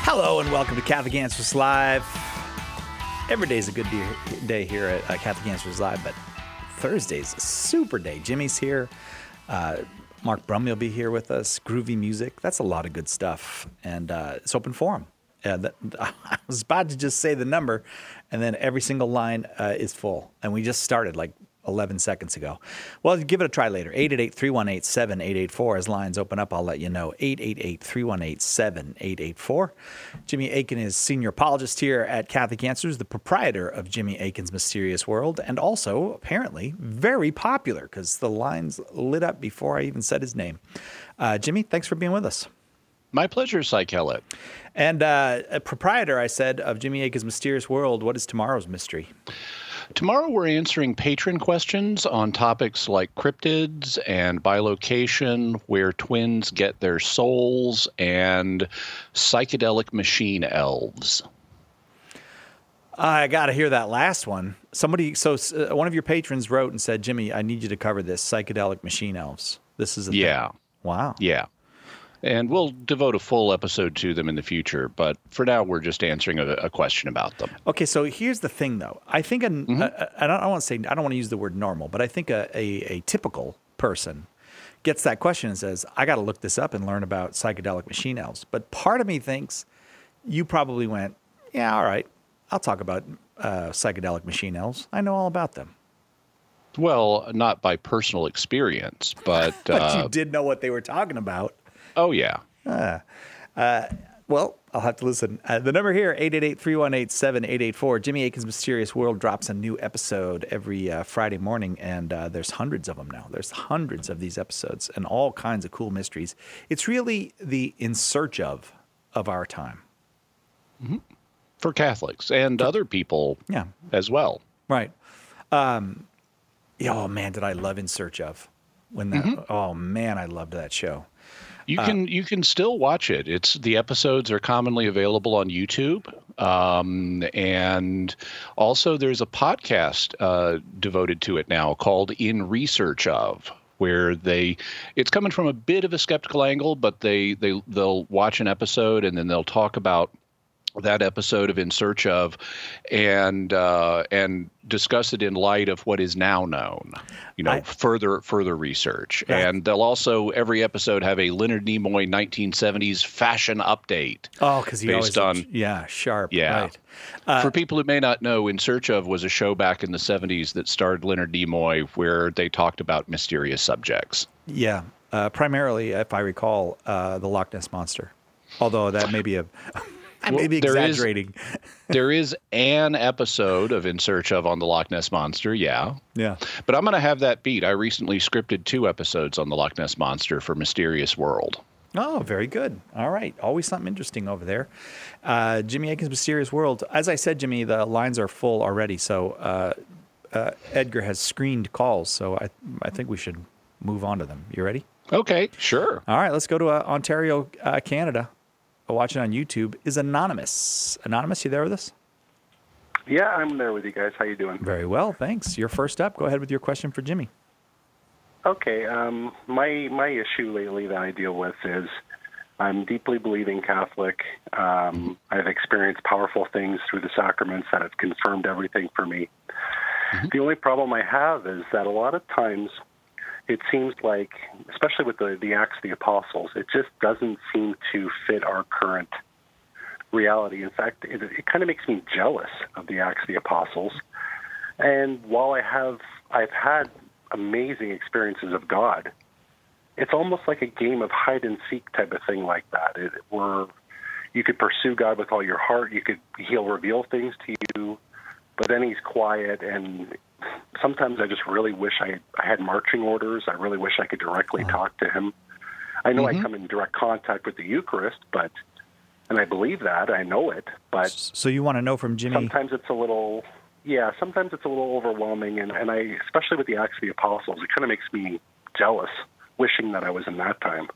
Hello and welcome to Catholic Answers Live. Every day is a good day here at Catholic Answers Live, but Thursday's a super day. Jimmy's here. Mark Brumley will be here with us. Groovy music. That's a lot of good stuff. And it's open forum. I was about to just say the number, and then every single line is full. And we just started like 11 seconds ago. Well, give it a try later. 888-318-7884. As lines open up, I'll let you know. 888-318-7884. Jimmy Akin is senior apologist here at Catholic Answers, the proprietor of Jimmy Akin's Mysterious World, and also apparently very popular because the lines lit up before I even said his name. Jimmy, thanks for being with us. My pleasure, Cy Kellett. And a proprietor, I said, of Jimmy Akin's Mysterious World. What is tomorrow's mystery? Tomorrow we're answering patron questions on topics like cryptids and bilocation, where twins get their souls, and psychedelic machine elves. I got to hear that last one. One of your patrons wrote and said, Jimmy, I need you to cover this, psychedelic machine elves. This is a thing. Wow. Yeah. And we'll devote a full episode to them in the future, but for now, we're just answering a question about them. Okay, so here's the thing, though. I think I don't want to use the word normal, but I think a typical person gets that question and says, "I got to look this up and learn about psychedelic machine elves." But part of me thinks you probably went, "Yeah, all right, I'll talk about psychedelic machine elves. I know all about them." Well, not by personal experience, but but you did know what they were talking about. Oh, yeah. Well, I'll have to listen. The number here, 888-318-7884. Jimmy Akin's Mysterious World drops a new episode every Friday morning, and there's hundreds of them now. There's hundreds of these episodes and all kinds of cool mysteries. It's really the in search of our time. Mm-hmm. For Catholics and other people as well. Right. Oh, man, did I love In Search Of. Oh, man, I loved that show. You can still watch it. The episodes are commonly available on YouTube, and also there's a podcast devoted to it now called In Research Of, where it's coming from a bit of a skeptical angle, but they'll watch an episode and then they'll talk about that episode of In Search Of, and discuss it in light of what is now known, further research. Right. And they'll also every episode have a Leonard Nimoy 1970s fashion update. Oh, because he based always on sharp. Yeah. Right. For people who may not know, In Search Of was a show back in the 70s that starred Leonard Nimoy, where they talked about mysterious subjects. Yeah, primarily, if I recall, the Loch Ness Monster. Although that may be I may be exaggerating. There is an episode of In Search Of on the Loch Ness Monster, yeah. But I'm going to have that beat. I recently scripted 2 episodes on the Loch Ness Monster for Mysterious World. Oh, very good. All right. Always something interesting over there. Jimmy Akin's Mysterious World. As I said, Jimmy, the lines are full already, so Edgar has screened calls, so I think we should move on to them. You ready? Okay, sure. All right, let's go to Ontario, Canada. Watching on YouTube is Anonymous. Anonymous, you there with us? Yeah, I'm there with you guys. How you doing? Very well, thanks. You're first up. Go ahead with your question for Jimmy. Okay. My issue lately that I deal with is I'm deeply believing Catholic. I've experienced powerful things through the sacraments that have confirmed everything for me. Mm-hmm. The only problem I have is that a lot of times it seems like, especially with the Acts of the Apostles, it just doesn't seem to fit our current reality. In fact, it kind of makes me jealous of the Acts of the Apostles. And while I've had amazing experiences of God, it's almost like a game of hide and seek type of thing like that. Where you could pursue God with all your heart, He'll reveal things to you, but then He's quiet, and sometimes I just really wish I had marching orders. I really wish I could directly talk to Him. I know I come in direct contact with the Eucharist, and I believe that, I know it, but... So you want to know from Jimmy... Sometimes it's a little overwhelming, and I, especially with the Acts of the Apostles, it kind of makes me jealous, wishing that I was in that time.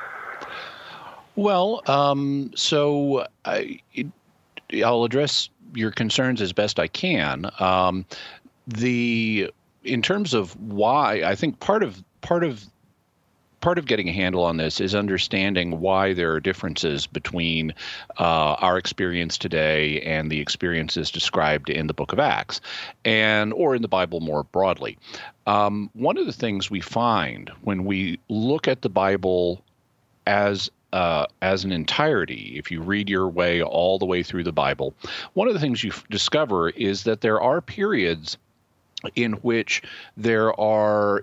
Well, so I'll address your concerns as best I can. In terms of why, I think part of part of getting a handle on this is understanding why there are differences between our experience today and the experiences described in the Book of Acts, or in the Bible more broadly. One of the things we find when we look at the Bible as an entirety, if you read your way all the way through the Bible, one of the things you discover is that there are periods in which there are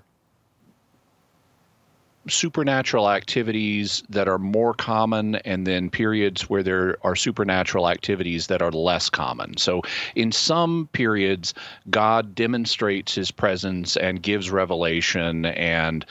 supernatural activities that are more common, and then periods where there are supernatural activities that are less common. So in some periods, God demonstrates his presence and gives revelation and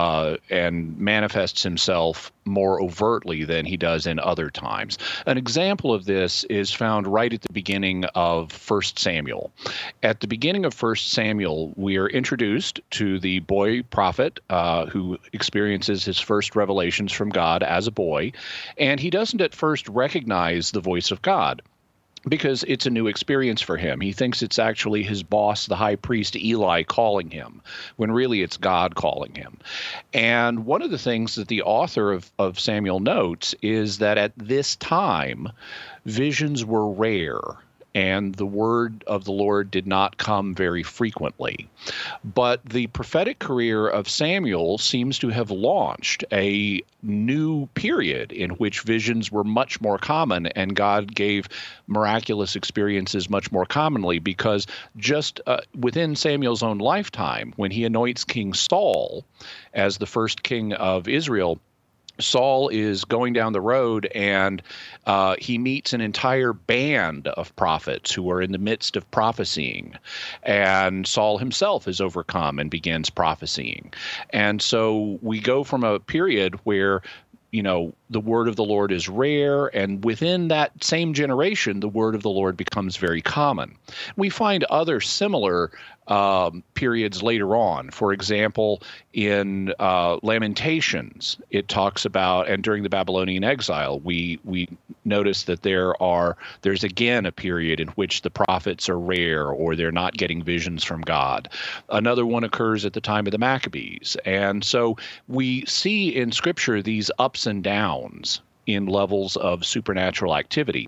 manifests himself more overtly than he does in other times. An example of this is found right at the beginning of 1 Samuel. At the beginning of 1 Samuel, we are introduced to the boy prophet who experiences his first revelations from God as a boy, and he doesn't at first recognize the voice of God, because it's a new experience for him. He thinks it's actually his boss, the high priest Eli, calling him, when really it's God calling him. And one of the things that the author of Samuel notes is that at this time, visions were rare, and the word of the Lord did not come very frequently. But the prophetic career of Samuel seems to have launched a new period in which visions were much more common, and God gave miraculous experiences much more commonly, because just within Samuel's own lifetime, when he anoints King Saul as the first king of Israel, Saul is going down the road, and he meets an entire band of prophets who are in the midst of prophesying. And Saul himself is overcome and begins prophesying. And so we go from a period where, the word of the Lord is rare, and within that same generation, the word of the Lord becomes very common. We find other similar periods later on. For example, in Lamentations, it talks about, and during the Babylonian exile, we notice that there's again a period in which the prophets are rare, or they're not getting visions from God. Another one occurs at the time of the Maccabees. And so we see in Scripture these ups and downs in levels of supernatural activity.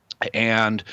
And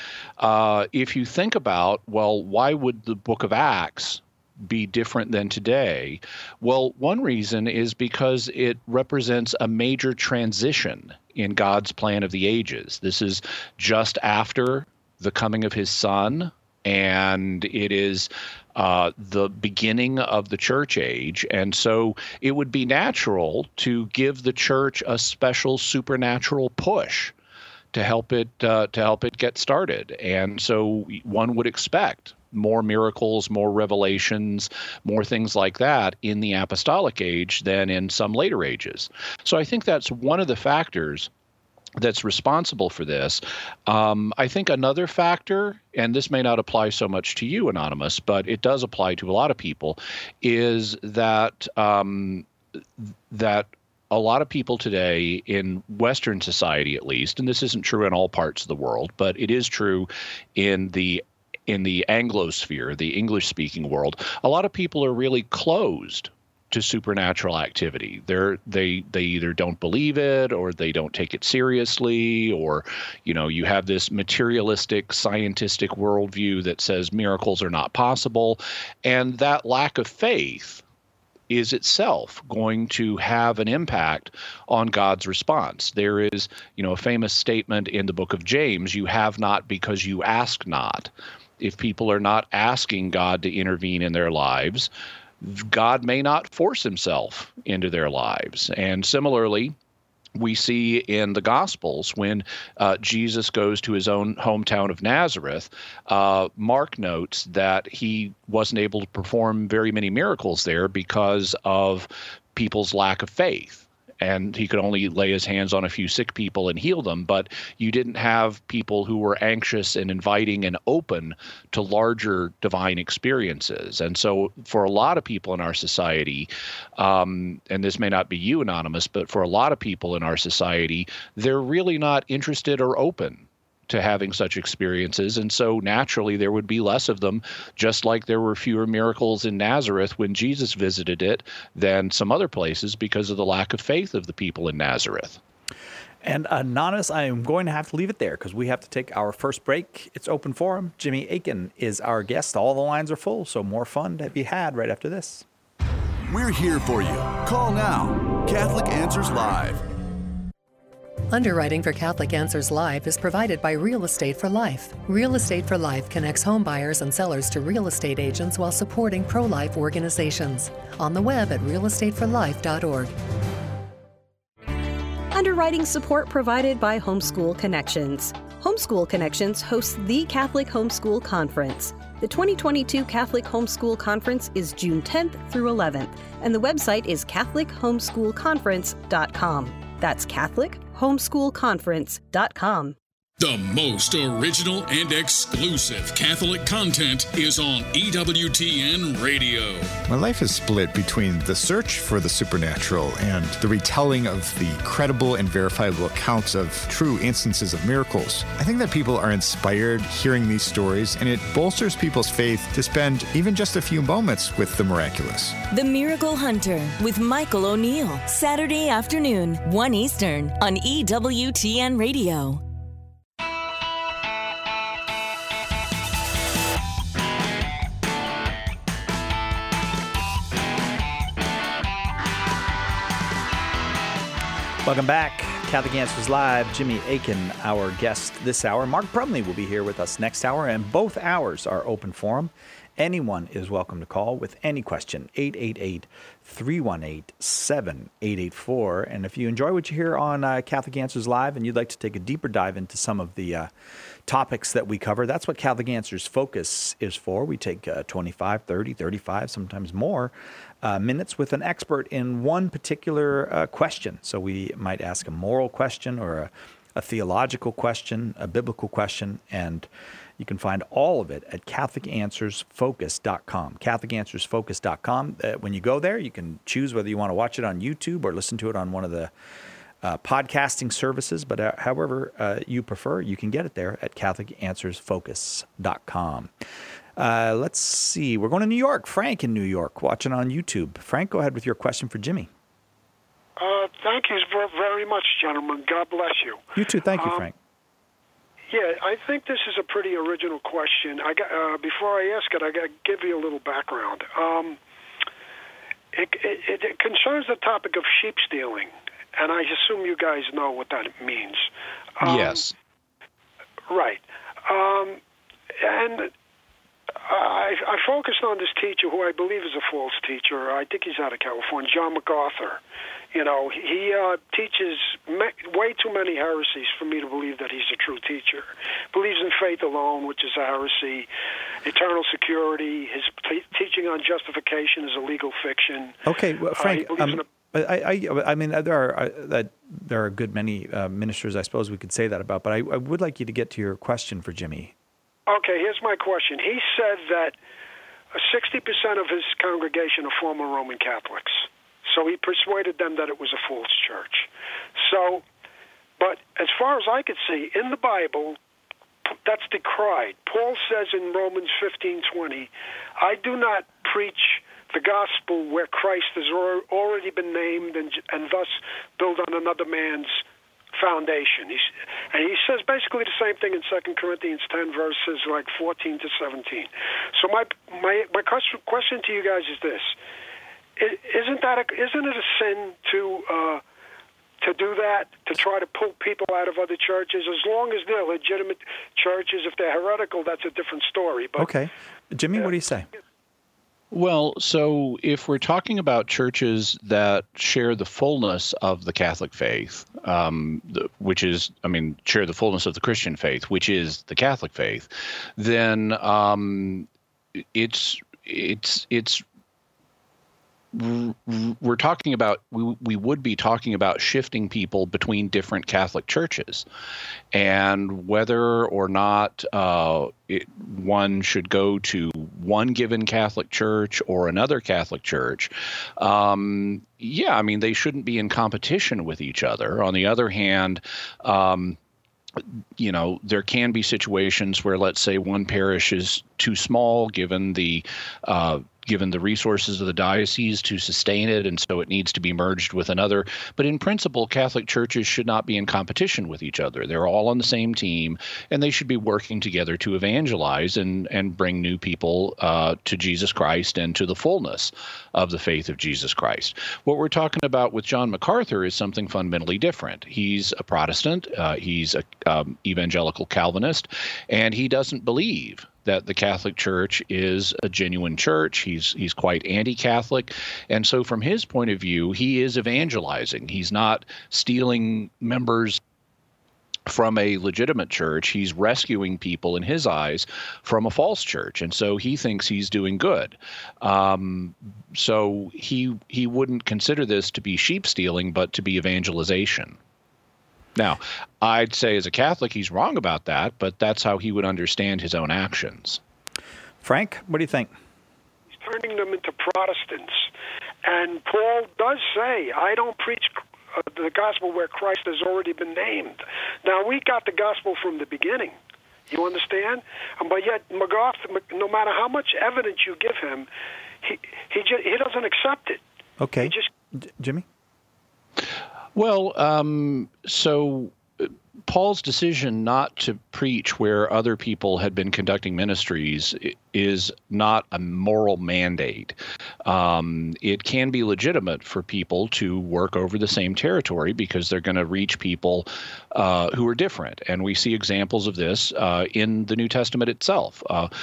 if you think about, well, why would the book of Acts be different than today? Well, one reason is because it represents a major transition in God's plan of the ages. This is just after the coming of his Son, and it is the beginning of the church age. And so it would be natural to give the church a special supernatural push to help it get started. And so one would expect more miracles, more revelations, more things like that in the apostolic age than in some later ages. So I think that's one of the factors that's responsible for this. I think another factor, and this may not apply so much to you, Anonymous, but it does apply to a lot of people, is that that a lot of people today in Western society, at least, and this isn't true in all parts of the world, but it is true in the Anglosphere, the English-speaking world, a lot of people are really closed to supernatural activity. They either don't believe it, or they don't take it seriously, or you have this materialistic, scientistic worldview that says miracles are not possible, and that lack of faith is itself going to have an impact on God's response. There is, a famous statement in the book of James, you have not because you ask not. If people are not asking God to intervene in their lives, God may not force himself into their lives. And similarly, we see in the Gospels when Jesus goes to his own hometown of Nazareth, Mark notes that he wasn't able to perform very many miracles there because of people's lack of faith. And he could only lay his hands on a few sick people and heal them, but you didn't have people who were anxious and inviting and open to larger divine experiences. And so for a lot of people in our society, and this may not be you, Anonymous, but for a lot of people in our society, they're really not interested or open to having such experiences, and so naturally there would be less of them, just like there were fewer miracles in Nazareth when Jesus visited it than some other places because of the lack of faith of the people in Nazareth. And Anonymous, I am going to have to leave it there because we have to take our first break. It's open forum. Jimmy Akin is our guest. All the lines are full, so more fun to be had right after this. We're here for you. Call now. Catholic Answers Live. Underwriting for Catholic Answers Live is provided by Real Estate for Life. Real Estate for Life connects home buyers and sellers to real estate agents while supporting pro-life organizations. On the web at realestateforlife.org. Underwriting support provided by Homeschool Connections. Homeschool Connections hosts the Catholic Homeschool Conference. The 2022 Catholic Homeschool Conference is June 10th through 11th, and the website is CatholicHomeschoolConference.com. That's CatholicHomeschoolConference.com. The most original and exclusive Catholic content is on EWTN Radio. My life is split between the search for the supernatural and the retelling of the credible and verifiable accounts of true instances of miracles. I think that people are inspired hearing these stories, and it bolsters people's faith to spend even just a few moments with the miraculous. The Miracle Hunter with Michael O'Neill, Saturday afternoon, 1 Eastern on EWTN Radio. Welcome back. Catholic Answers Live. Jimmy Akin, our guest this hour. Mark Brumley will be here with us next hour, and both hours are open forum. Anyone is welcome to call with any question. 888-318-7884. And if you enjoy what you hear on Catholic Answers Live and you'd like to take a deeper dive into some of the topics that we cover, that's what Catholic Answers Focus is for. We take 25, 30, 35, sometimes more minutes with an expert in one particular question. So we might ask a moral question or a theological question, a biblical question, and you can find all of it at CatholicAnswersFocus.com. CatholicAnswersFocus.com. When you go there, you can choose whether you want to watch it on YouTube or listen to it on one of the podcasting services. But however you prefer, you can get it there at CatholicAnswersFocus.com. Let's see. We're going to New York. Frank in New York, watching on YouTube. Frank, go ahead with your question for Jimmy. Thank you very much, gentlemen. God bless you. You too. Thank you, Frank. Yeah, I think this is a pretty original question. Before I ask it, I got to give you a little background. It concerns the topic of sheep stealing, and I assume you guys know what that means. Yes. Right. And I focused on this teacher who I believe is a false teacher. I think he's out of California, John MacArthur. You know, he teaches way too many heresies for me to believe that he's a true teacher. Believes in faith alone, which is a heresy. Eternal security. His teaching on justification is a legal fiction. Okay, well, Frank. I mean, there are a good many ministers, I suppose we could say that about. But I would like you to get to your question for Jimmy. Okay, here's my question. He said that 60% of his congregation are former Roman Catholics. So he persuaded them that it was a false church. So, but as far as I could see, in the Bible, that's decried. Paul says in Romans 15:20, I do not preach the gospel where Christ has already been named and thus build on another man's foundation. He says basically the same thing in 2 Corinthians 10, verses like 14 to 17. So my question to you guys is this. Isn't it a sin to do that, to try to pull people out of other churches? As long as they're legitimate churches, if they're heretical, that's a different story. But, okay. Jimmy, what do you say? Well, so if we're talking about churches that share the fullness of the Catholic faith, which is, share the fullness of the Christian faith, which is the Catholic faith, then we're talking about, we would be talking about shifting people between different Catholic churches, and whether or not one should go to one given Catholic church or another Catholic church. They shouldn't be in competition with each other. On the other hand, there can be situations where, let's say, one parish is too small given the resources of the diocese to sustain it, and so it needs to be merged with another. But in principle, Catholic churches should not be in competition with each other. They're all on the same team, and they should be working together to evangelize and bring new people to Jesus Christ and to the fullness of the faith of Jesus Christ. What we're talking about with John MacArthur is something fundamentally different. He's a Protestant, he's an evangelical Calvinist, and he doesn't believe that the Catholic Church is a genuine church. He's quite anti-Catholic. And so from his point of view, he is evangelizing. He's not stealing members from a legitimate church. He's rescuing people, in his eyes, from a false church. And so he thinks he's doing good. So he wouldn't consider this to be sheep stealing, but to be evangelization. Now, I'd say as a Catholic, he's wrong about that, but that's how he would understand his own actions. Frank, what do you think? He's turning them into Protestants. And Paul does say, I don't preach the gospel where Christ has already been named. Now, we got the gospel from the beginning. You understand? But yet, MacArthur, no matter how much evidence you give him, he doesn't accept it. Okay. Jimmy? Well, so Paul's decision not to preach where other people had been conducting ministries is not a moral mandate. It can be legitimate for people to work over the same territory because they're going to reach people who are different. And we see examples of this in the New Testament itself.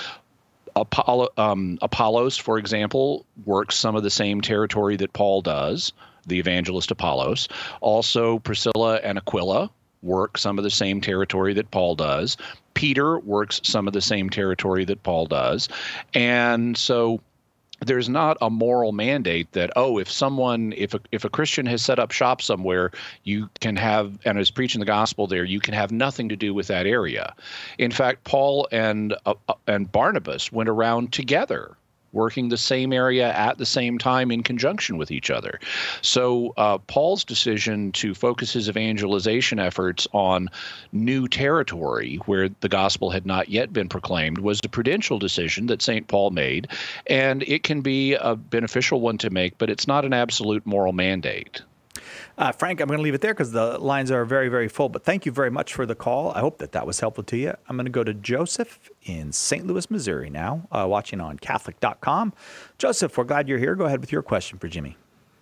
Apollos, for example, works some of the same territory that Paul does, the evangelist Apollos. Also, Priscilla and Aquila work some of the same territory that Paul does. Peter works some of the same territory that Paul does. And so there's not a moral mandate that, if a Christian has set up shop somewhere, you can have, and is preaching the gospel there, you can have nothing to do with that area. In fact, Paul and Barnabas went around together, working the same area at the same time in conjunction with each other. So Paul's decision to focus his evangelization efforts on new territory where the gospel had not yet been proclaimed was a prudential decision that St. Paul made, and it can be a beneficial one to make, but it's not an absolute moral mandate. Frank, I'm going to leave it there because the lines are very, very full. But thank you very much for the call. I hope that was helpful to you. I'm going to go to Joseph in St. Louis, Missouri now, watching on Catholic.com. Joseph, we're glad you're here. Go ahead with your question for Jimmy.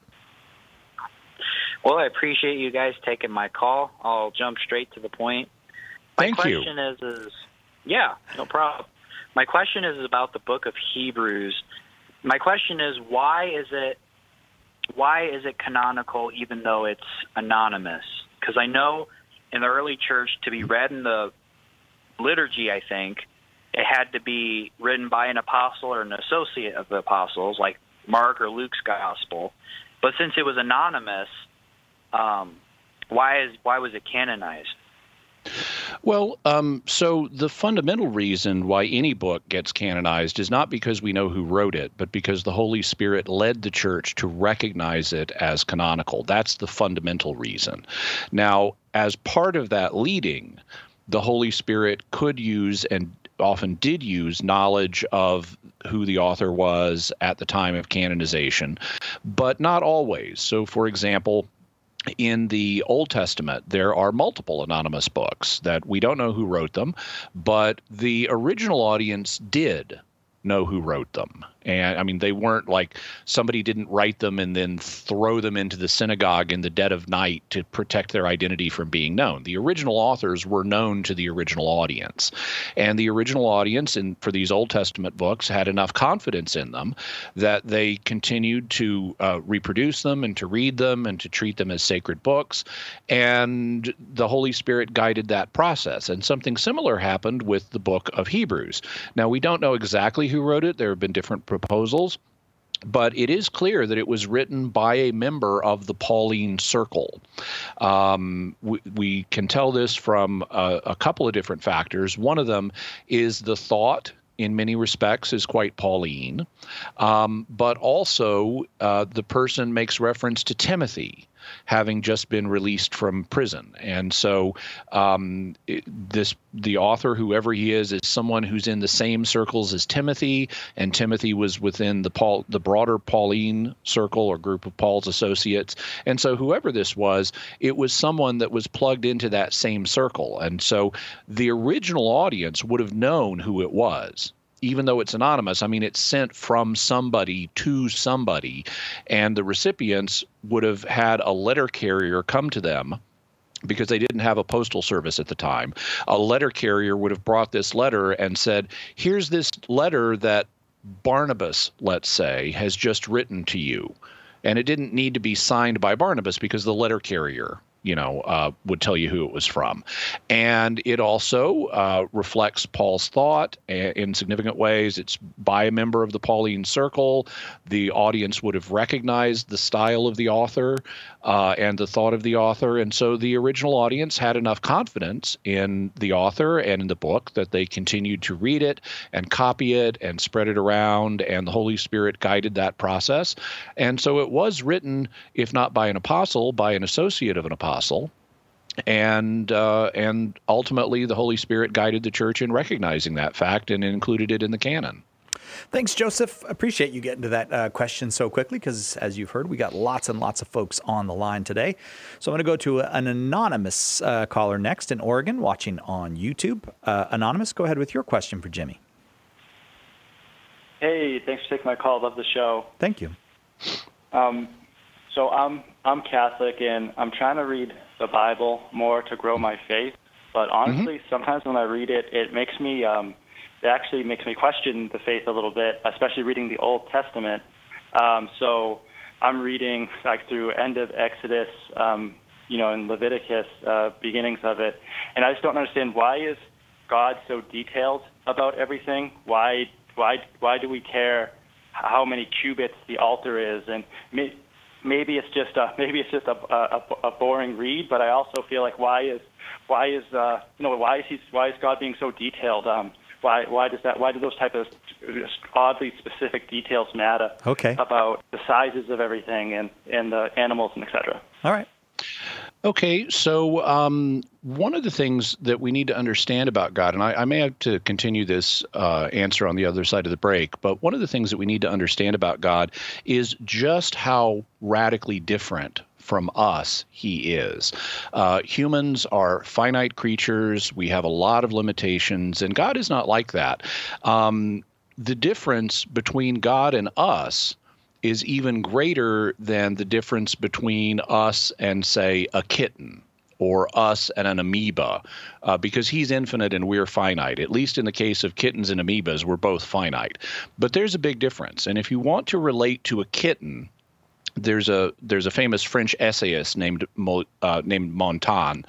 Well, I appreciate you guys taking my call. I'll jump straight to the point. My question is, yeah, no problem. My question is about the book of Hebrews. My question is, why is it canonical even though it's anonymous? Because I know in the early church, to be read in the liturgy, I think, it had to be written by an apostle or an associate of the apostles, like Mark or Luke's gospel. But since it was anonymous, why was it canonized? Well, so the fundamental reason why any book gets canonized is not because we know who wrote it, but because the Holy Spirit led the church to recognize it as canonical. That's the fundamental reason. Now, as part of that leading, the Holy Spirit could use and often did use knowledge of who the author was at the time of canonization, but not always. So, for example, in the Old Testament, there are multiple anonymous books that we don't know who wrote them, but the original audience did know who wrote them. And I mean, they weren't like somebody didn't write them and then throw them into the synagogue in the dead of night to protect their identity from being known. The original authors were known to the original audience. And the original audience for these Old Testament books had enough confidence in them that they continued to reproduce them and to read them and to treat them as sacred books. And the Holy Spirit guided that process. And something similar happened with the book of Hebrews. Now, we don't know exactly who wrote it. There have been different proposals, but it is clear that it was written by a member of the Pauline circle. We can tell this from a couple of different factors. One of them is the thought, in many respects, is quite Pauline, but also the person makes reference to Timothy. having just been released from prison. And so the author, whoever he is someone who's in the same circles as Timothy, and Timothy was within the broader Pauline circle or group of Paul's associates. And so whoever this was, it was someone that was plugged into that same circle. And so the original audience would have known who it was. Even though it's anonymous, I mean, it's sent from somebody to somebody, and the recipients would have had a letter carrier come to them because they didn't have a postal service at the time. A letter carrier would have brought this letter and said, here's this letter that Barnabas, let's say, has just written to you. And it didn't need to be signed by Barnabas because the letter carrier would tell you who it was from. And it also reflects Paul's thought in significant ways. It's by a member of the Pauline circle. The audience would have recognized the style of the author and the thought of the author. And so the original audience had enough confidence in the author and in the book that they continued to read it and copy it and spread it around, and the Holy Spirit guided that process. And so it was written, if not by an apostle, by an associate of an apostle. And ultimately, the Holy Spirit guided the church in recognizing that fact and included it in the canon. Thanks, Joseph. Appreciate you getting to that question so quickly because, as you've heard, we got lots and lots of folks on the line today. So I'm going to go to an anonymous caller next in Oregon watching on YouTube. Anonymous, go ahead with your question for Jimmy. Hey, thanks for taking my call. Love the show. Thank you. So I'm Catholic, and I'm trying to read the Bible more to grow my faith. But honestly, sometimes when I read it, it actually makes me question the faith a little bit, especially reading the Old Testament. So I'm reading through end of Exodus, in Leviticus, beginnings of it, and I just don't understand, why is God so detailed about everything? Why do we care how many cubits the altar is? And maybe it's just a boring read, but I also feel like why is God being so detailed? Why do those type of oddly specific details matter? Okay. About the sizes of everything and the animals and et cetera. All right. Okay, so one of the things that we need to understand about God, and I may have to continue this answer on the other side of the break, but one of the things that we need to understand about God is just how radically different from us he is. Humans are finite creatures. We have a lot of limitations, and God is not like that. The difference between God and us is even greater than the difference between us and, say, a kitten, or us and an amoeba, because he's infinite and we're finite. At least in the case of kittens and amoebas, we're both finite. But there's a big difference. And if you want to relate to a kitten, there's a famous French essayist named Montaigne,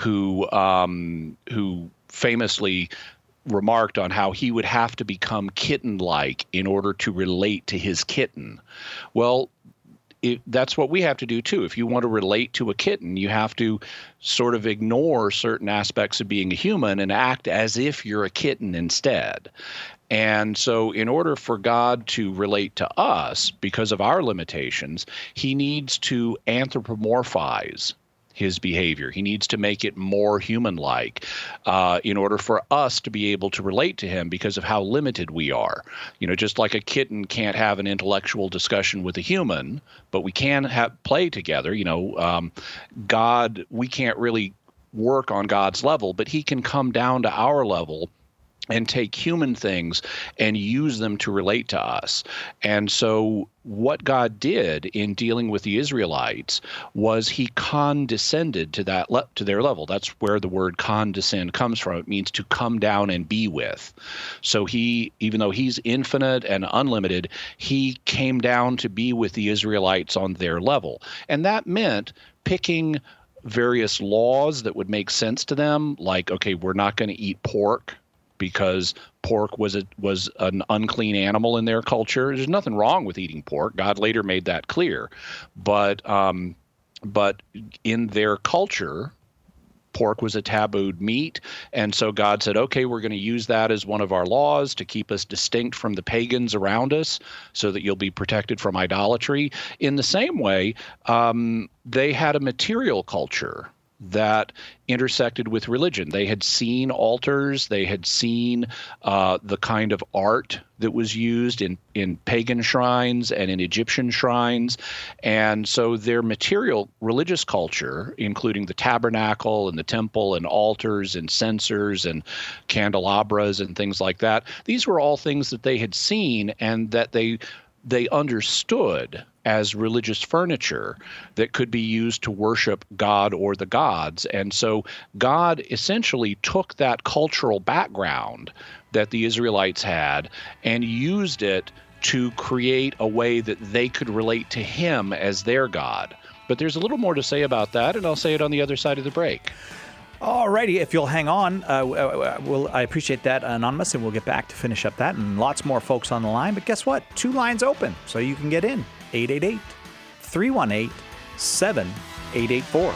who famously remarked on how he would have to become kitten-like in order to relate to his kitten. Well, that's what we have to do too. If you want to relate to a kitten, you have to sort of ignore certain aspects of being a human and act as if you're a kitten instead. And so in order for God to relate to us, because of our limitations, he needs to anthropomorphize his behavior. He needs to make it more human-like in order for us to be able to relate to him because of how limited we are. Just like a kitten can't have an intellectual discussion with a human, but we can play together. God, we can't really work on God's level, but he can come down to our level and take human things and use them to relate to us. And so what God did in dealing with the Israelites was he condescended to their level. That's where the word condescend comes from. It means to come down and be with. So he, even though he's infinite and unlimited, he came down to be with the Israelites on their level. And that meant picking various laws that would make sense to them, like, okay, we're not going to eat pork, because pork was an unclean animal in their culture. There's nothing wrong with eating pork. God later made that clear. But in their culture, pork was a tabooed meat. And so God said, okay, we're going to use that as one of our laws to keep us distinct from the pagans around us so that you'll be protected from idolatry. In the same way, they had a material culture that intersected with religion. They had seen altars. They had seen the kind of art that was used in pagan shrines and in Egyptian shrines. And so their material religious culture, including the tabernacle and the temple and altars and censers and candelabras and things like that, these were all things that they had seen and that they understood as religious furniture that could be used to worship God or the gods. And so God essentially took that cultural background that the Israelites had and used it to create a way that they could relate to him as their God. But there's a little more to say about that, and I'll say it on the other side of the break. Alrighty, if you'll hang on, I appreciate that, Anonymous, and we'll get back to finish up that, and lots more folks on the line. But guess what? 2 lines open, so you can get in. 888-318-7884.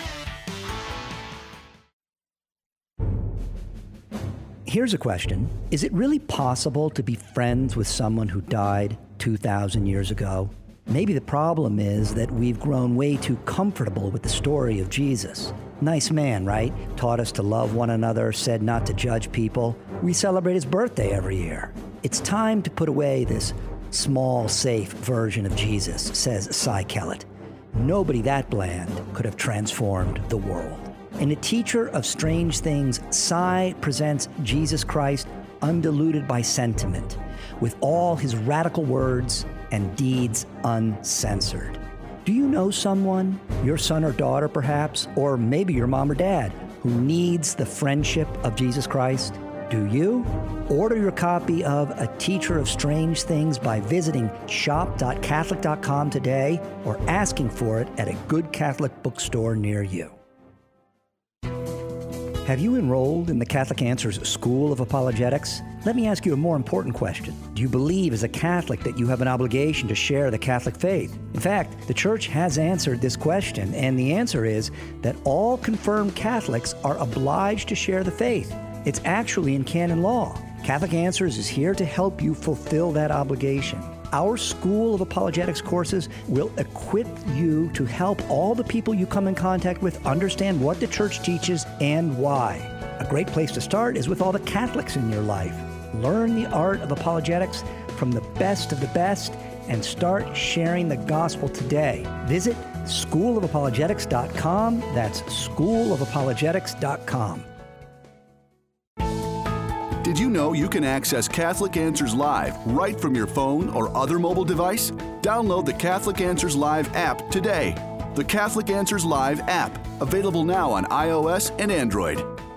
Here's a question. Is it really possible to be friends with someone who died 2,000 years ago? Maybe the problem is that we've grown way too comfortable with the story of Jesus. Nice man, right? Taught us to love one another, said not to judge people. We celebrate his birthday every year. It's time to put away this small, safe version of Jesus, says Cy Kellett. Nobody that bland could have transformed the world. In A Teacher of Strange Things, Cy presents Jesus Christ undiluted by sentiment, with all his radical words and deeds uncensored. Do you know someone, your son or daughter perhaps, or maybe your mom or dad, who needs the friendship of Jesus Christ? Do you? Order your copy of A Teacher of Strange Things by visiting shop.catholic.com today or asking for it at a good Catholic bookstore near you. Have you enrolled in the Catholic Answers School of Apologetics? Let me ask you a more important question. Do you believe as a Catholic that you have an obligation to share the Catholic faith? In fact, the Church has answered this question, and the answer is that all confirmed Catholics are obliged to share the faith. It's actually in canon law. Catholic Answers is here to help you fulfill that obligation. Our School of Apologetics courses will equip you to help all the people you come in contact with understand what the Church teaches and why. A great place to start is with all the Catholics in your life. Learn the art of apologetics from the best of the best and start sharing the gospel today. Visit schoolofapologetics.com. That's schoolofapologetics.com. Did you know you can access Catholic Answers Live right from your phone or other mobile device? Download the Catholic Answers Live app today. The Catholic Answers Live app, available now on iOS and Android.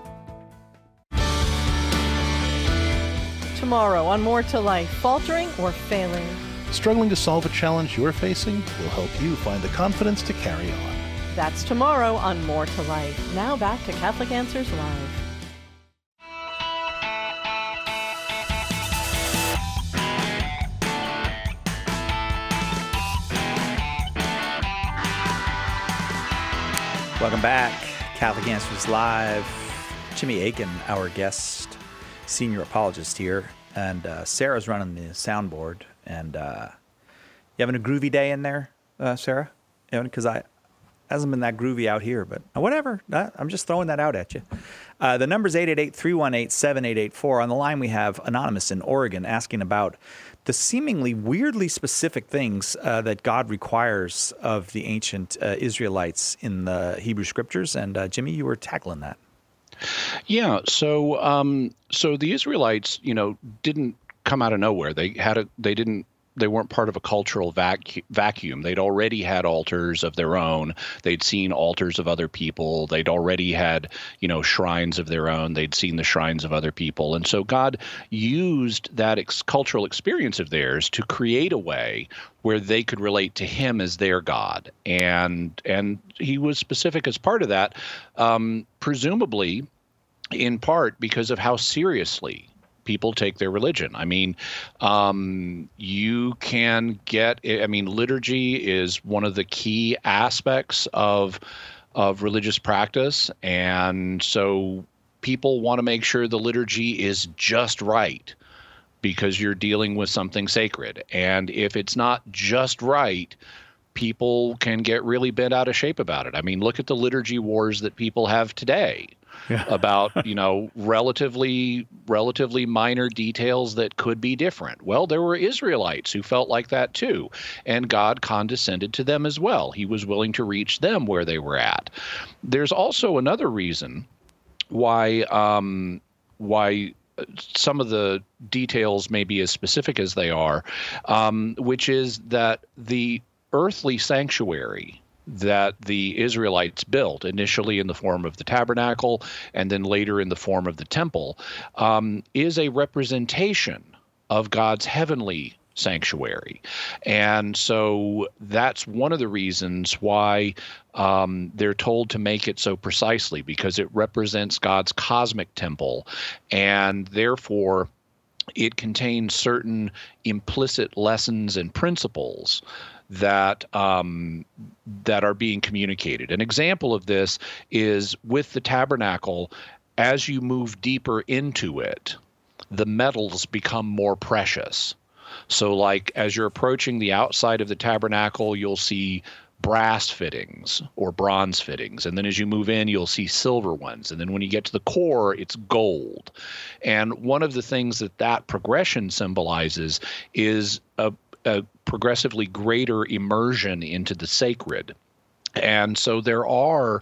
Tomorrow on More to Life, faltering or failing. Struggling to solve a challenge you're facing will help you find the confidence to carry on. That's tomorrow on More to Life. Now back to Catholic Answers Live. Welcome back. Catholic Answers Live. Jimmy Akin, our guest, senior apologist here. And Sarah's running the soundboard. And you having a groovy day in there, Sarah? Because I hasn't been that groovy out here, but whatever. I'm just throwing that out at you. The number's 888-318-7884. On the line we have Anonymous in Oregon asking about the seemingly weirdly specific things that God requires of the ancient Israelites in the Hebrew Scriptures. And Jimmy, you were tackling that. Yeah. So the Israelites, didn't come out of nowhere. They weren't part of a cultural vacuum. They'd already had altars of their own. They'd seen altars of other people. They'd already had, shrines of their own. They'd seen the shrines of other people. And so God used that cultural experience of theirs to create a way where they could relate to him as their God. And he was specific as part of that, presumably in part because of how seriously people take their religion. I mean, liturgy is one of the key aspects of of religious practice. And so people want to make sure the liturgy is just right because you're dealing with something sacred. And if it's not just right, people can get really bent out of shape about it. I mean, look at the liturgy wars that people have today. Yeah. About, relatively minor details that could be different. Well, there were Israelites who felt like that too, and God condescended to them as well. He was willing to reach them where they were at. There's also another reason why some of the details may be as specific as they are, which is that the earthly sanctuary that the Israelites built, initially in the form of the tabernacle and then later in the form of the temple, is a representation of God's heavenly sanctuary. And so that's one of the reasons why they're told to make it so precisely, because it represents God's cosmic temple, and therefore it contains certain implicit lessons and principles that are being communicated. An example of this is with the tabernacle. As you move deeper into it, the metals become more precious. So like as you're approaching the outside of the tabernacle, you'll see brass fittings or bronze fittings. And then as you move in, you'll see silver ones. And then when you get to the core, it's gold. And one of the things that progression symbolizes is a progressively greater immersion into the sacred. And so there are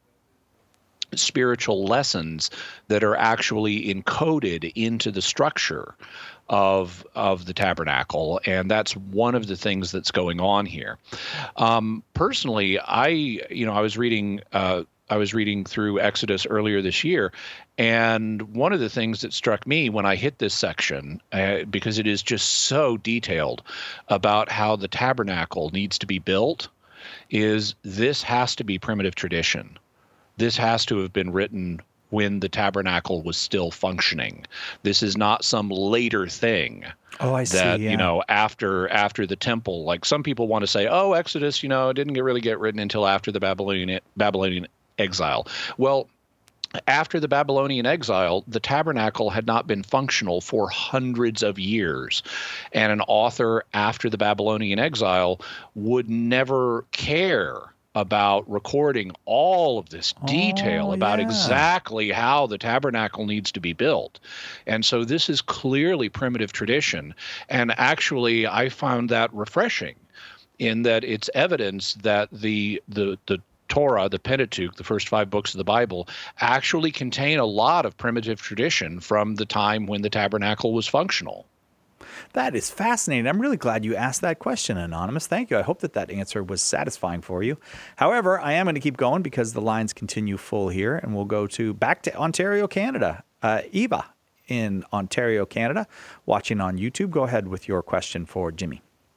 spiritual lessons that are actually encoded into the structure of the tabernacle, and that's one of the things that's going on here. Personally, I was reading through Exodus earlier this year, and one of the things that struck me when I hit this section, because it is just so detailed about how the tabernacle needs to be built, is this has to be primitive tradition. This has to have been written when the tabernacle was still functioning. This is not some later thing. Oh, I see. That, yeah. After the temple, like some people want to say, oh, Exodus, it didn't really get written until after the Babylonian exile. Well, after the Babylonian exile, the tabernacle had not been functional for hundreds of years. And an author after the Babylonian exile would never care about recording all of this detail about exactly how the tabernacle needs to be built. And so this is clearly primitive tradition. And actually, I found that refreshing in that it's evidence that the Torah, the Pentateuch, the first 5 books of the Bible, actually contain a lot of primitive tradition from the time when the tabernacle was functional. That is fascinating. I'm really glad you asked that question, Anonymous. Thank you. I hope that answer was satisfying for you. However, I am going to keep going because the lines continue full here, and we'll go back to Ontario, Canada. Eva in Ontario, Canada, watching on YouTube. Go ahead with your question for Jimmy.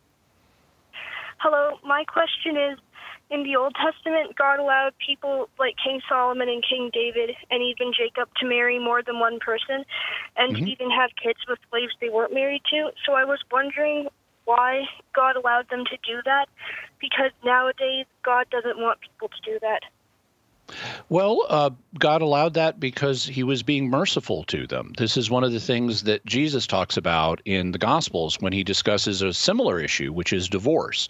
Hello. My question is, in the Old Testament, God allowed people like King Solomon and King David and even Jacob to marry more than one person and to even have kids with slaves they weren't married to. So I was wondering why God allowed them to do that, because nowadays God doesn't want people to do that. Well, God allowed that because he was being merciful to them. This is one of the things that Jesus talks about in the Gospels when he discusses a similar issue, which is divorce.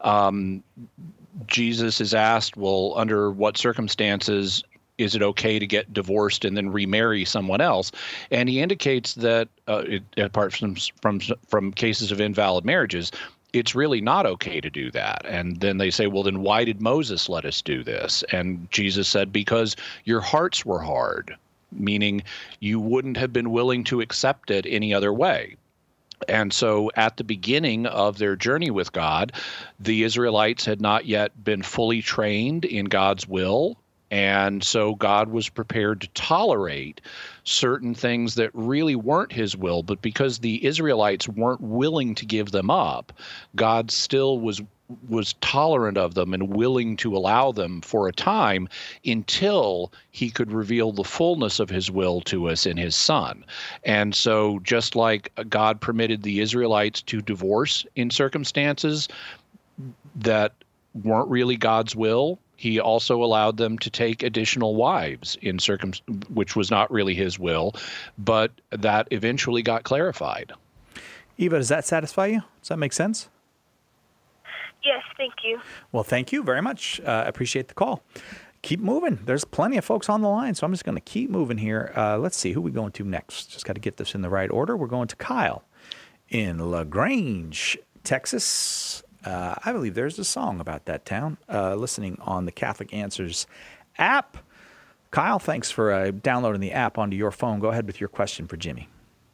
Jesus is asked, well, under what circumstances is it okay to get divorced and then remarry someone else? And he indicates that, apart from cases of invalid marriages, it's really not okay to do that. And then they say, well, then why did Moses let us do this? And Jesus said, because your hearts were hard, meaning you wouldn't have been willing to accept it any other way. And so at the beginning of their journey with God, the Israelites had not yet been fully trained in God's will. And so God was prepared to tolerate certain things that really weren't his will. But because the Israelites weren't willing to give them up, God still was tolerant of them and willing to allow them for a time until he could reveal the fullness of his will to us in his Son. And so just like God permitted the Israelites to divorce in circumstances that weren't really God's will, He also allowed them to take additional wives in which was not really his will, but that eventually got clarified. Eva, does that satisfy you? Does that make sense? Yes, thank you. Well, thank you very much. Appreciate the call. Keep moving. There's plenty of folks on the line, so I'm just going to keep moving here. Let's see, who are we going to next? Just got to get this in the right order. We're going to Kyle in LaGrange, Texas. I believe there's a song about that town, listening on the Catholic Answers app. Kyle, thanks for downloading the app onto your phone. Go ahead with your question for Jimmy.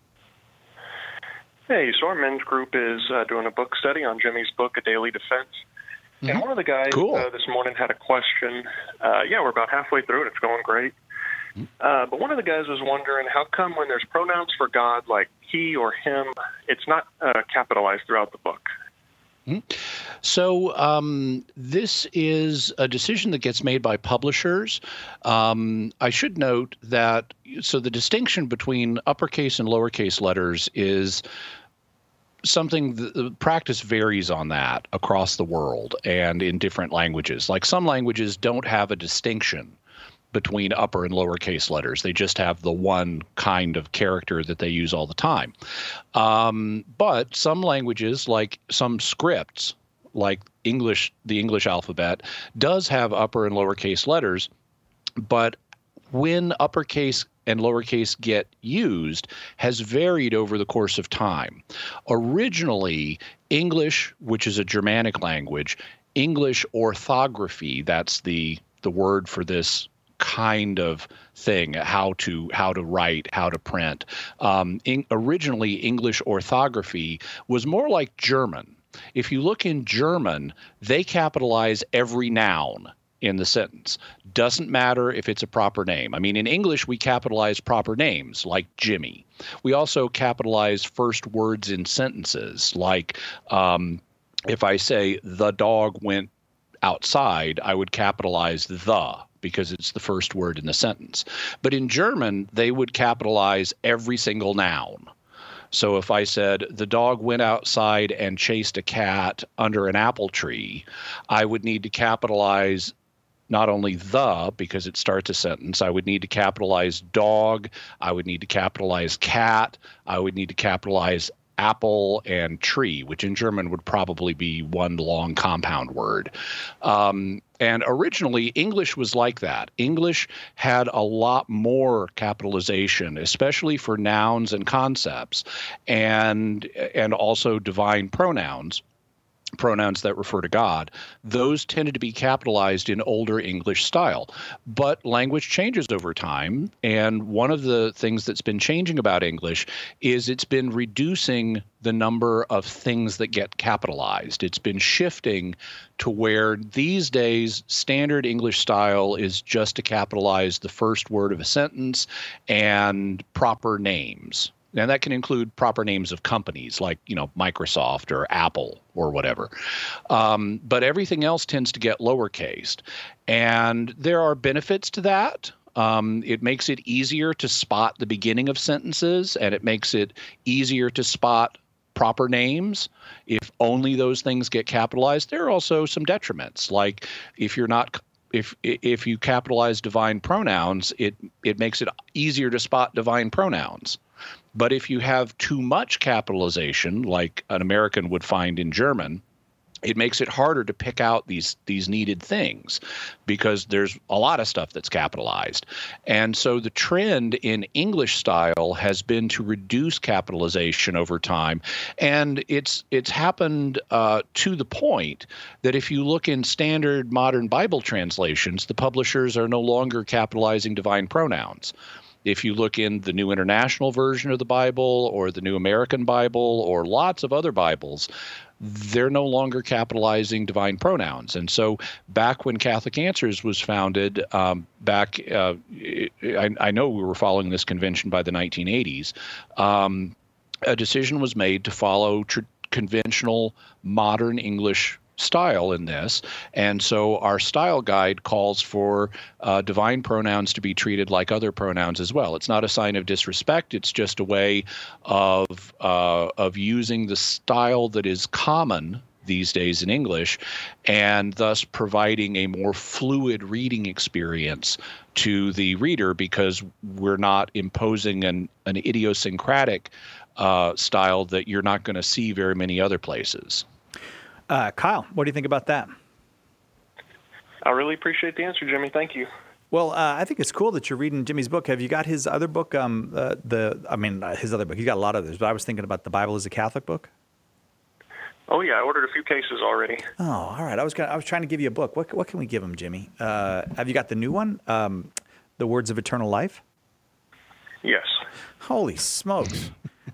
Hey, so our men's group is doing a book study on Jimmy's book, A Daily Defense. Mm-hmm. And one of the guys this morning had a question. We're about halfway through it. It's going great. Mm-hmm. But one of the guys was wondering, how come when there's pronouns for God like he or him, it's not capitalized throughout the book? So this is a decision that gets made by publishers. I should note that the distinction between uppercase and lowercase letters is something, the practice varies on that across the world and in different languages. Like some languages don't have a distinction between upper and lowercase letters. They just have the one kind of character that they use all the time. But some languages, like some scripts, like English, the English alphabet, does have upper and lowercase letters. But when uppercase and lowercase get used has varied over the course of time. Originally, English, which is a Germanic language, English orthography, that's the word for this kind of thing, how to write, how to print. Originally, English orthography was more like German. If you look in German, they capitalize every noun in the sentence. Doesn't matter if it's a proper name. I mean, in English, we capitalize proper names like Jimmy. We also capitalize first words in sentences, like if I say the dog went outside, I would capitalize the, because it's the first word in the sentence. But in German, they would capitalize every single noun. So if I said the dog went outside and chased a cat under an apple tree, I would need to capitalize not only the, because it starts a sentence, I would need to capitalize dog, I would need to capitalize cat, I would need to capitalize apple and tree, which in German would probably be one long compound word. And originally, English was like that. English had a lot more capitalization, especially for nouns and concepts, and also divine pronouns that refer to God. Those tended to be capitalized in older English style. But language changes over time, and one of the things that's been changing about English is it's been reducing the number of things that get capitalized. It's been shifting to where these days standard English style is just to capitalize the first word of a sentence and proper names. And that can include proper names of companies like, Microsoft or Apple or whatever. But everything else tends to get lowercased. And there are benefits to that. It makes it easier to spot the beginning of sentences, and it makes it easier to spot proper names if only those things get capitalized. There are also some detriments, like if you capitalize divine pronouns, it makes it easier to spot divine pronouns. But if you have too much capitalization, like an American would find in German, it makes it harder to pick out these needed things because there's a lot of stuff that's capitalized. And so the trend in English style has been to reduce capitalization over time. And it's happened to the point that if you look in standard modern Bible translations, the publishers are no longer capitalizing divine pronouns. If you look in the New International Version of the Bible or the New American Bible or lots of other Bibles, they're no longer capitalizing divine pronouns. And so back when Catholic Answers was founded, I know we were following this convention by the 1980s, a decision was made to follow conventional modern English style in this. And so our style guide calls for divine pronouns to be treated like other pronouns as well. It's not a sign of disrespect. It's just a way of using the style that is common these days in English, and thus providing a more fluid reading experience to the reader, because we're not imposing an idiosyncratic style that you're not going to see very many other places. Kyle, what do you think about that? I really appreciate the answer, Jimmy. Thank you. Well, I think it's cool that you're reading Jimmy's book. Have you got his other book? His other book. He's got a lot of others, but I was thinking about The Bible is a Catholic Book. Oh yeah, I ordered a few cases already. Oh, all right. I was trying to give you a book. What can we give him, Jimmy? Have you got the new one, The Words of Eternal Life? Yes. Holy smokes!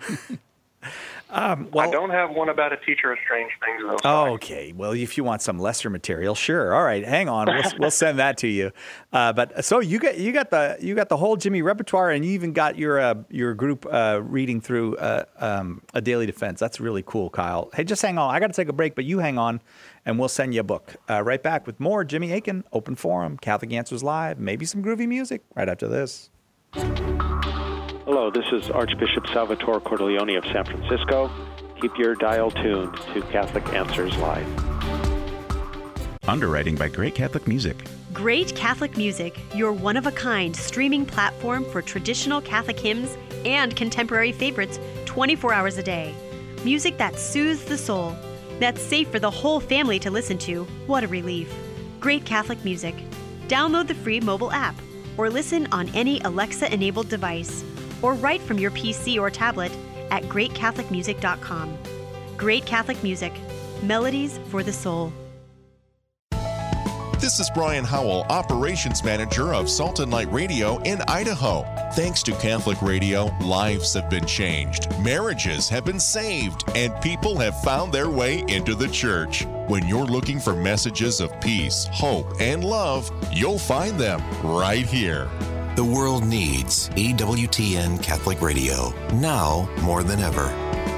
I don't have one about a teacher of strange things, though. Oh, okay. Well, if you want some lesser material, sure. All right, hang on. We'll send that to you. But so you got the whole Jimmy repertoire, and you even got your group reading through A Daily Defense. That's really cool, Kyle. Hey, just hang on. I got to take a break, but you hang on, and we'll send you a book. Right back with more Jimmy Akin, Open Forum, Catholic Answers Live, maybe some groovy music right after this. Hello, this is Archbishop Salvatore Cordileone of San Francisco. Keep your dial tuned to Catholic Answers Live. Underwriting by Great Catholic Music. Great Catholic Music, your one-of-a-kind streaming platform for traditional Catholic hymns and contemporary favorites 24 hours a day. Music that soothes the soul, that's safe for the whole family to listen to. What a relief. Great Catholic Music. Download the free mobile app or listen on any Alexa-enabled device, or right from your PC or tablet at greatcatholicmusic.com. Great Catholic Music. Melodies for the soul. This is Brian Howell, Operations Manager of Salt and Light Radio in Idaho. Thanks to Catholic Radio, lives have been changed, marriages have been saved, and people have found their way into the church. When you're looking for messages of peace, hope, and love, you'll find them right here. The world needs EWTN Catholic Radio, now more than ever.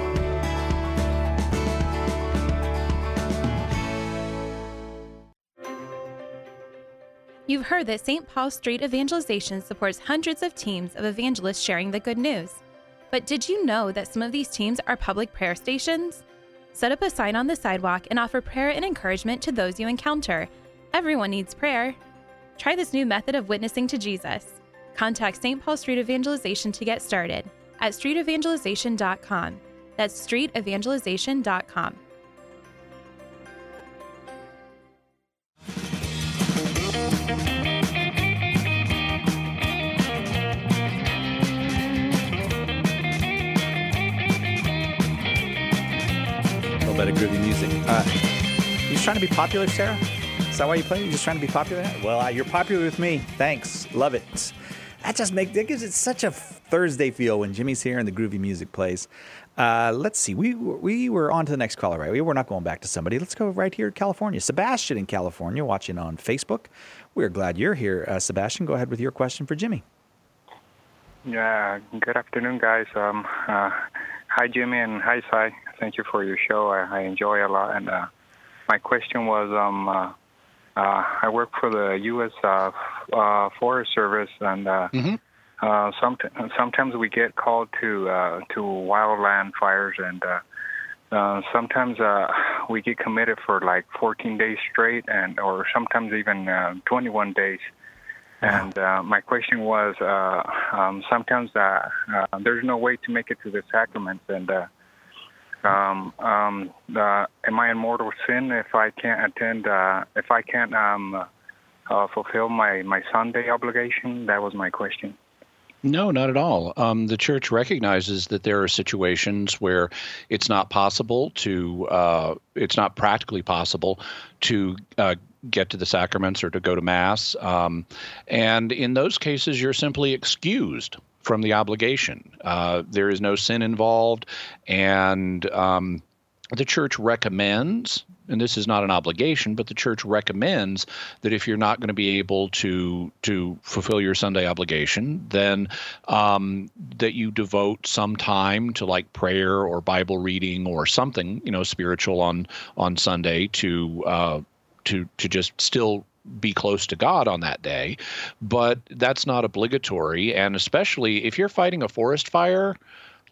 You've heard that St. Paul Street Evangelization supports hundreds of teams of evangelists sharing the good news. But did you know that some of these teams are public prayer stations? Set up a sign on the sidewalk and offer prayer and encouragement to those you encounter. Everyone needs prayer. Try this new method of witnessing to Jesus. Contact St. Paul Street Evangelization to get started at streetevangelization.com. That's streetevangelization.com. A little bit of groovy music. You just trying to be popular, Sarah? Is that why you play? You're just trying to be popular? Well, you're popular with me. Thanks. Love it. That gives it such a Thursday feel when Jimmy's here and the groovy music plays. Let's see. We were on to the next caller, right? We were not going back to somebody. Let's go right here to California. Sebastian in California, watching on Facebook. We're glad you're here, Sebastian. Go ahead with your question for Jimmy. Yeah. Good afternoon, guys. Hi, Jimmy, and hi, Sai. Thank you for your show. I enjoy a lot. And my question was, I work for the U.S. Forest Service, and sometimes we get called to wildland fires, and sometimes we get committed for like 14 days straight, or sometimes even 21 days. And my question was, sometimes there's no way to make it to the sacraments, and am I in mortal sin if I can't attend? If I can't fulfill my Sunday obligation? That was my question. No, not at all. The church recognizes that there are situations where it's not possible to, it's not practically possible to get to the sacraments or to go to Mass. And in those cases, you're simply excused from the obligation. There is no sin involved, and the church recommends, and this is not an obligation, but the church recommends that if you're not going to be able to fulfill your Sunday obligation, then that you devote some time to like prayer or Bible reading or something, spiritual on Sunday to just still be close to God on that day. But that's not obligatory, and especially if you're fighting a forest fire,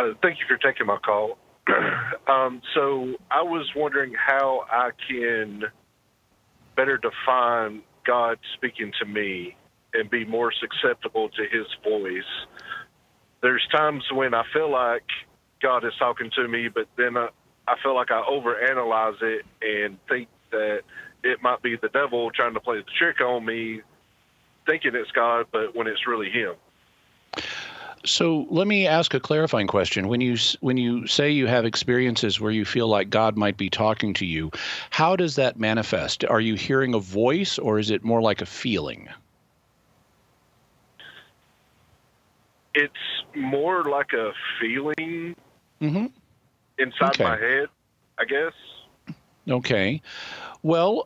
Thank you for taking my call. So I was wondering how I can better define God speaking to me and be more susceptible to his voice. There's times when I feel like God is talking to me, but then I feel like I overanalyze it and think that it might be the devil trying to play the trick on me, thinking it's God, but when it's really him. So let me ask a clarifying question. When you say you have experiences where you feel like God might be talking to you, how does that manifest? Are you hearing a voice, or is it more like a feeling? It's more like a feeling inside my head, I guess. Okay. Well,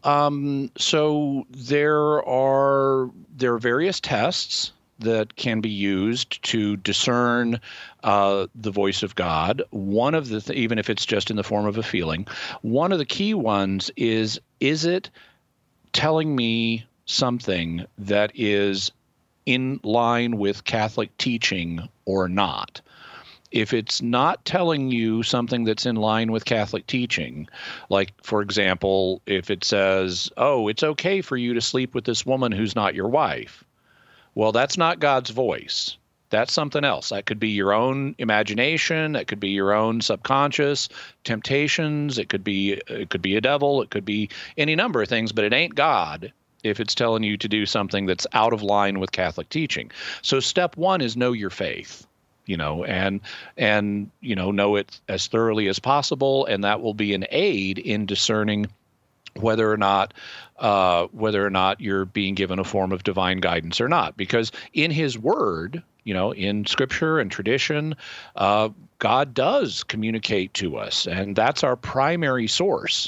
so there are various tests that can be used to discern the voice of God. One of the even if it's just in the form of a feeling, one of the key ones is it telling me something that is in line with Catholic teaching or not? If it's not telling you something that's in line with Catholic teaching, like, for example, if it says, oh, it's okay for you to sleep with this woman who's not your wife, well, that's not God's voice. That's something else. That could be your own imagination. That could be your own subconscious temptations. It could be a devil. It could be any number of things, but it ain't God if it's telling you to do something that's out of line with Catholic teaching. So step one is know your faith. And know it as thoroughly as possible, and that will be an aid in discerning whether or not you're being given a form of divine guidance or not. Because in His Word, in Scripture and tradition, God does communicate to us, and that's our primary source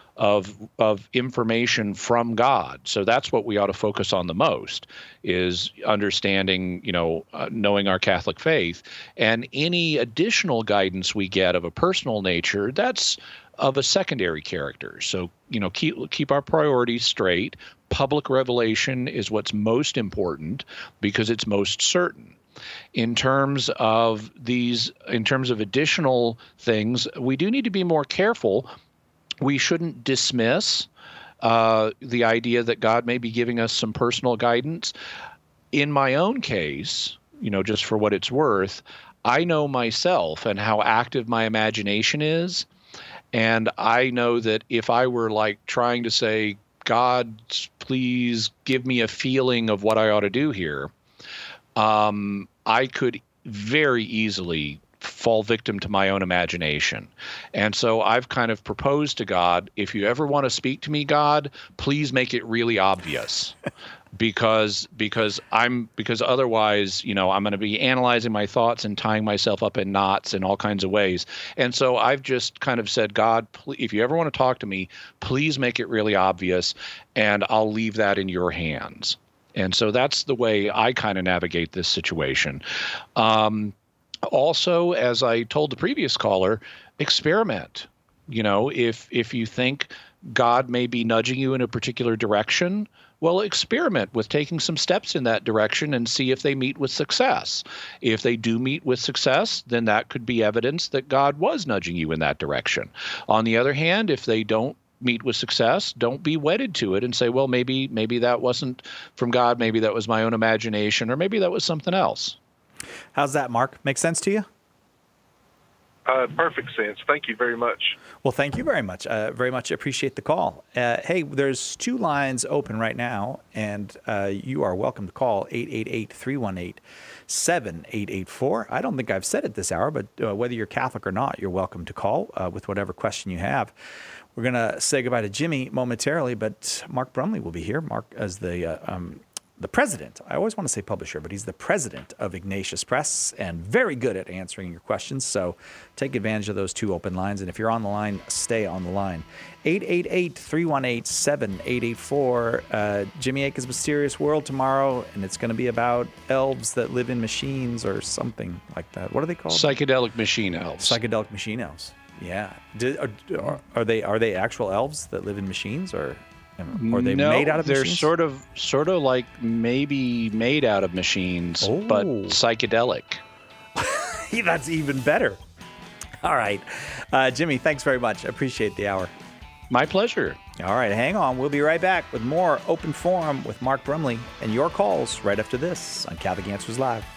of information from God. So that's what we ought to focus on the most, is understanding, knowing our Catholic faith. And any additional guidance we get of a personal nature, that's of a secondary character. So, keep our priorities straight. Public revelation is what's most important because it's most certain. In terms of additional things, we do need to be more careful. We shouldn't dismiss the idea that God may be giving us some personal guidance. In my own case, just for what it's worth, I know myself and how active my imagination is. And I know that if I were trying to say, God, please give me a feeling of what I ought to do here, I could very easily fall victim to my own imagination. And so I've kind of proposed to God, if you ever want to speak to me, God, please make it really obvious. because otherwise, I'm going to be analyzing my thoughts and tying myself up in knots in all kinds of ways. And so I've just kind of said, God, if you ever want to talk to me, please make it really obvious, and I'll leave that in your hands. And so that's the way I kind of navigate this situation. Also, as I told the previous caller, experiment. If you think God may be nudging you in a particular direction, well, experiment with taking some steps in that direction and see if they meet with success. If they do meet with success, then that could be evidence that God was nudging you in that direction. On the other hand, if they don't meet with success, don't be wedded to it and say, well, maybe that wasn't from God, maybe that was my own imagination, or maybe that was something else. How's that, Mark? Make sense to you? Perfect sense. Thank you very much. Well, thank you very much. Very much appreciate the call. Hey, there's 2 lines open right now, and you are welcome to call 888-318-7884. I don't think I've said it this hour, but whether you're Catholic or not, you're welcome to call with whatever question you have. We're going to say goodbye to Jimmy momentarily, but Mark Brumley will be here. Mark as the president. I always want to say publisher, but he's the president of Ignatius Press and very good at answering your questions. So take advantage of those 2 open lines. And if you're on the line, stay on the line. 888-318-7884. Jimmy Akin's Mysterious World tomorrow, and it's going to be about elves that live in machines or something like that. What are they called? Psychedelic machine elves. Psychedelic machine elves. Yeah. Are they actual elves that live in machines, or are they made out of machines? They're sort of like maybe made out of machines, but psychedelic. That's even better. All right. Jimmy, thanks very much. I appreciate the hour. My pleasure. All right, hang on. We'll be right back with more Open Forum with Mark Brumley and your calls right after this on Catholic Answers Live.